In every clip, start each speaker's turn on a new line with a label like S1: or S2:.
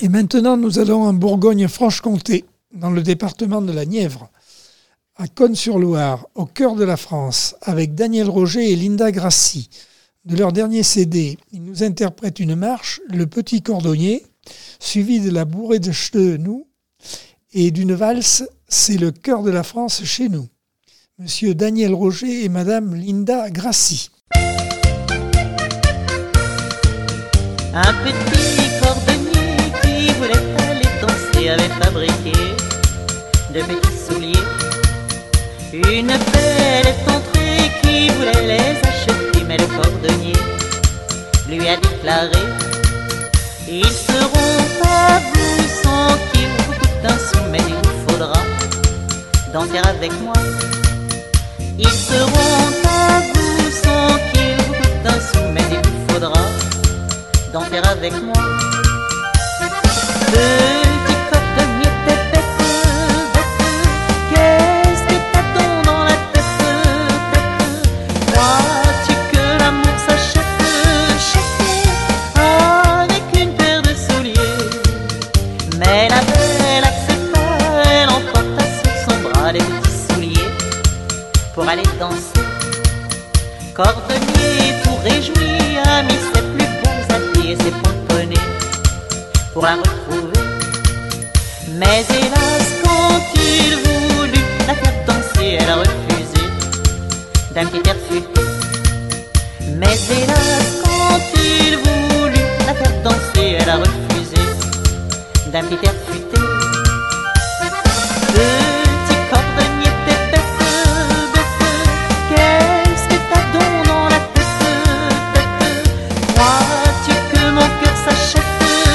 S1: Et maintenant, nous allons en Bourgogne-Franche-Comté, dans le département de la Nièvre, à Cosne-sur-Loire, au cœur de la France, avec Daniel Roger et Linda Grassi. De leur dernier CD, ils nous interprètent une marche, Le Petit Cordonnier, suivie de la Bourrée de Chenou, et d'une valse, C'est le cœur de la France chez nous. Monsieur Daniel Roger et Madame Linda Grassi.
S2: Un petit cordonnier qui voulait aller danser avait fabriqué de petits souliers. Une belle est entrée qui voulait les acheter, mais le cordonnier lui a déclaré: ils seront à vous sans qu'il vous coûte un sou, mais il vous faudra danser avec moi. Ils seront à vous sans qu'il vous coûte un sou, mais il vous faudra danser avec moi. Petit cordonnier, t'es bête, qu'est-ce que t'as donc dans la tête, crois-tu que l'amour s'achète, avec une paire de souliers? Mais la belle accepta, elle emporta sur son bras les petits souliers pour aller danser. Cordonnier tout réjoui a mis ses plus beaux habits et ses pomponnets pour la retrouver. Mais hélas, quand il voulut la faire danser, elle a refusé d'un petit air futé. Mais hélas, quand il voulut la faire danser, elle a refusé d'un petit air futé. Petit cordonnier, t'es bête, qu'est-ce que t'as donc dans la tête, crois-tu que mon cœur s'achète,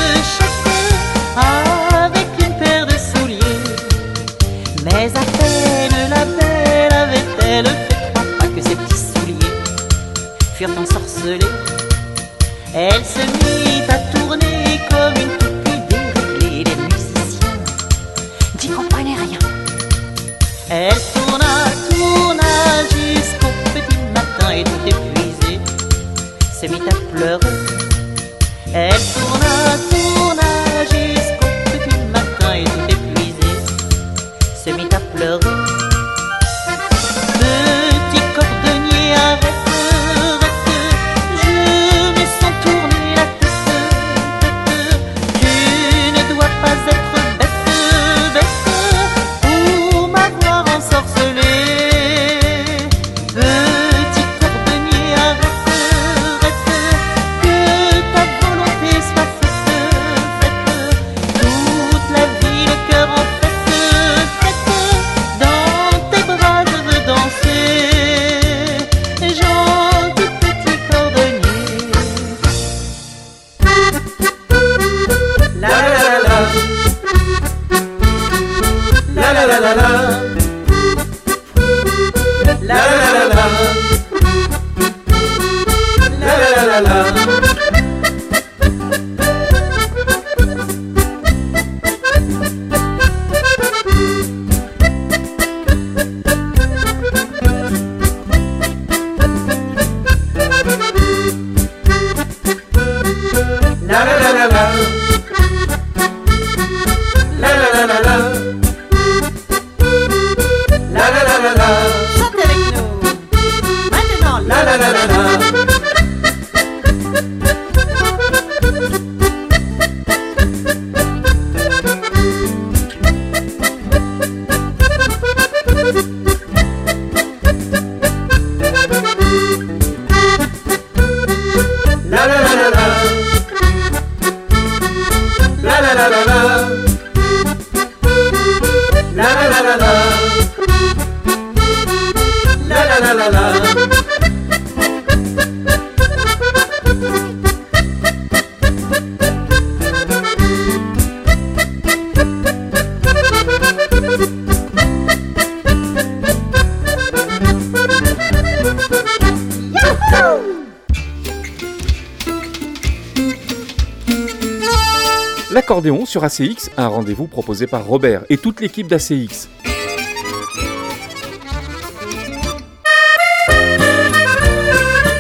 S2: avec une paire de souliers? Mais à peine la belle avait-elle fait 3 pas que ses petits souliers furent ensorcelés. Elle se mit à tourner comme une toupie déréglée. Les musiciens n'y comprenaient rien. Elle tourna jusqu'au petit matin et tout épuisée se mit à pleurer. Elle tourna jusqu'au petit matin et tout épuisée se mit à pleurer. Petit cordonnier, arrête, je me sens tourner la tête. Tu ne dois pas être bête pour m'avoir ensorcelé. Petit cordonnier, arrête, que ta volonté soit faite. Toute la vie, le cœur en fête, dans tes bras je veux danser. Gentil petit cordonnier. La la la la la la la la la la la la la la la la. Chantez avec nous. Maintenant, la la la la la. La la la la la. La la la la la. La la la la la. La la la la la.
S3: L'accordéon sur ACX, un rendez-vous proposé par Robert et toute l'équipe d'ACX.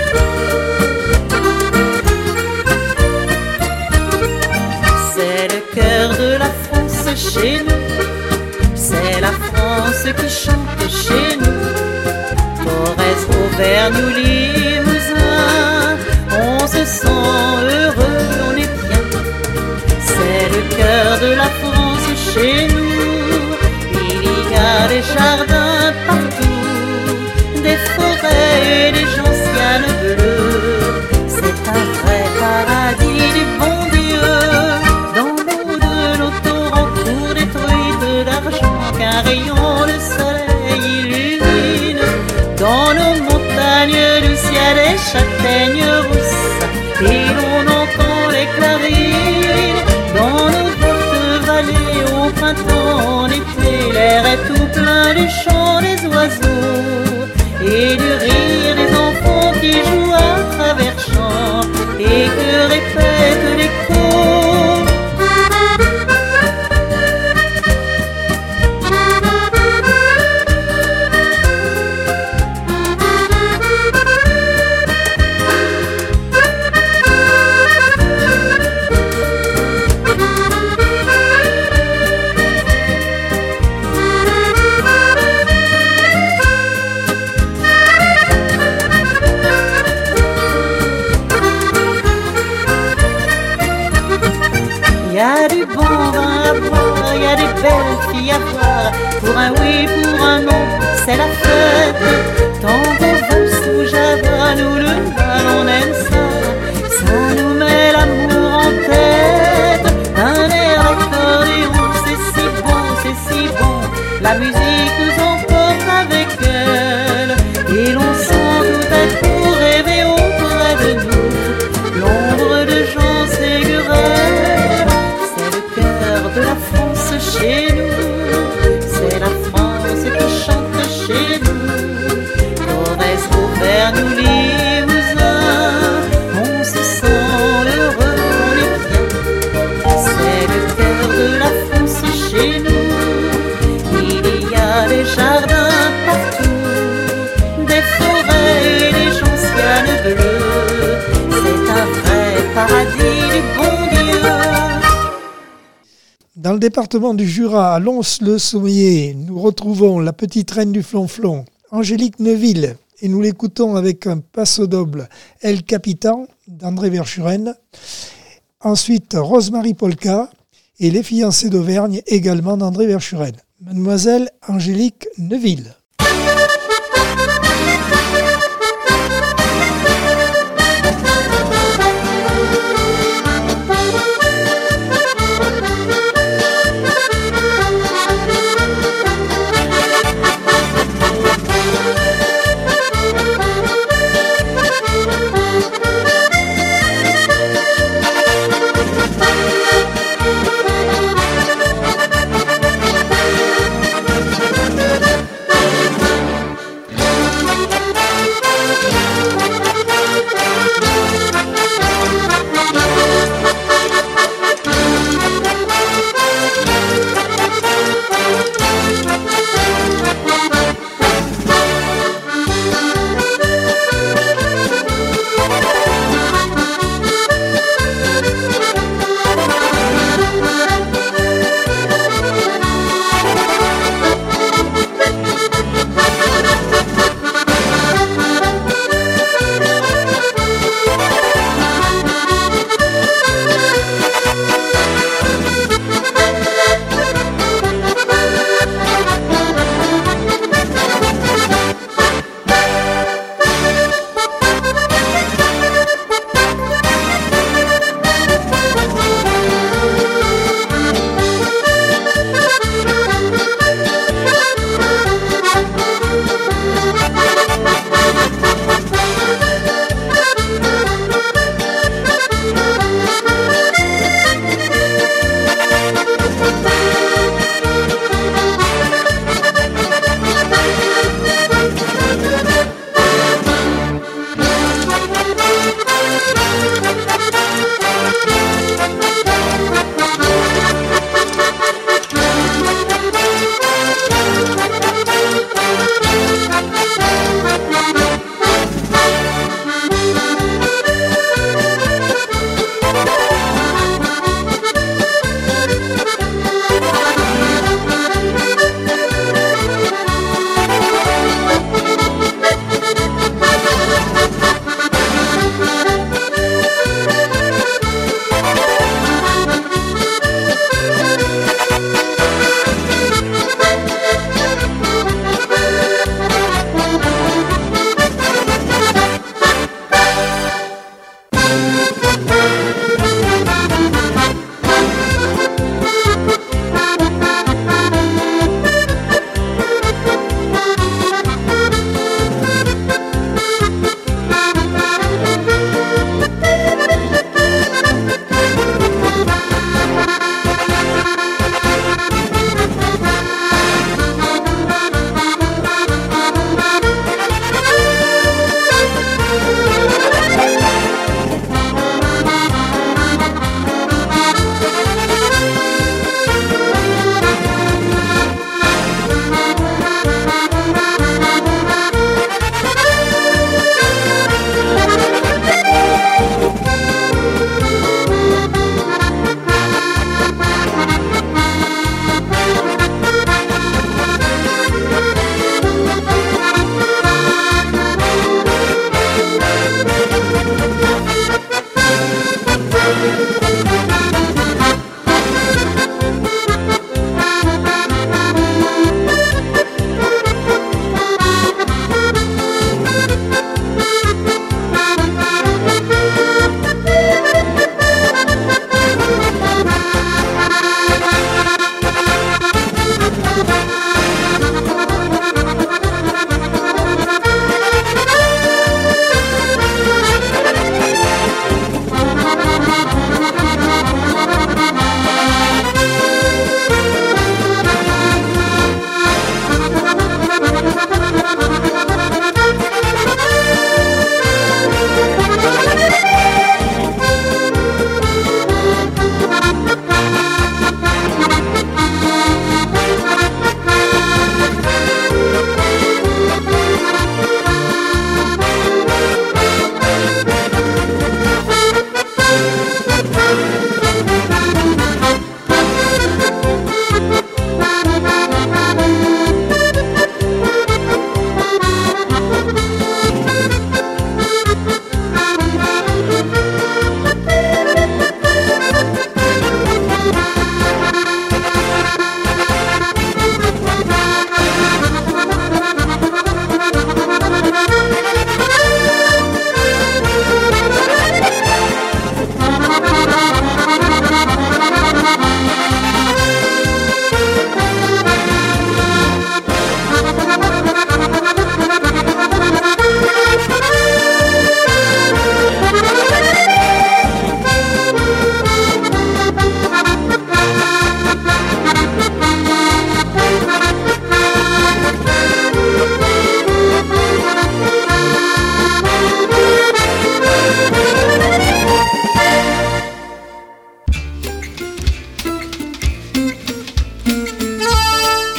S2: C'est le cœur de la France chez nous. C'est la France qui chante chez nous. Torres, Auvergne ou Limousin, on se sent heureux, on est bien. C'est le cœur de la France chez nous. Il y a des jardins partout, des forêts et des gentianes bleues. C'est un vrai paradis du bon Dieu. Dans l'eau de nos torrents court des truites d'argent qu'un rayon de soleil illumine. Dans nos montagnes du ciel des châtaignes rousses, et l'on entend les clarines. Dans nos vertes vallées au printemps, en été, l'air est tout plein du chant des oiseaux et du rire des enfants qui jouent à travers champs et que répète l'écho. Y a du bon vin à boire, y a des belles filles à voir. Pour un oui, pour un non, c'est la fête. Tango, valse ou java, nous le bal, on aime ça. Ça nous met l'amour en tête. Un air accordéon, c'est si bon, c'est si bon. La musique nous emporte avec elle, et l'on sent tout à coup rêver auprès de nous. L'ombre de Jean Séguret, de la France chez nous, c'est la France qui chante chez nous. Torres, Auvergne ou Limousin, on se sent heureux, on est bien. C'est le cœur de la France chez nous. Il y a des jardins partout, des forêts et des gentianes bleues. C'est un vrai paradis du bon Dieu.
S1: Dans le département du Jura, à Lons-le-Saunier, nous retrouvons la petite reine du flonflon, Angélique Neuville, et nous l'écoutons avec un passo doble, El Capitan, d'André Verschuren. Ensuite, Rosemary Polka et Les fiancés d'Auvergne, également d'André Verschuren. Mademoiselle Angélique Neuville.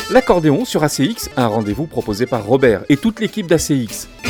S3: L'accordéon sur ACX, un rendez-vous proposé par Robert et toute l'équipe d'ACX.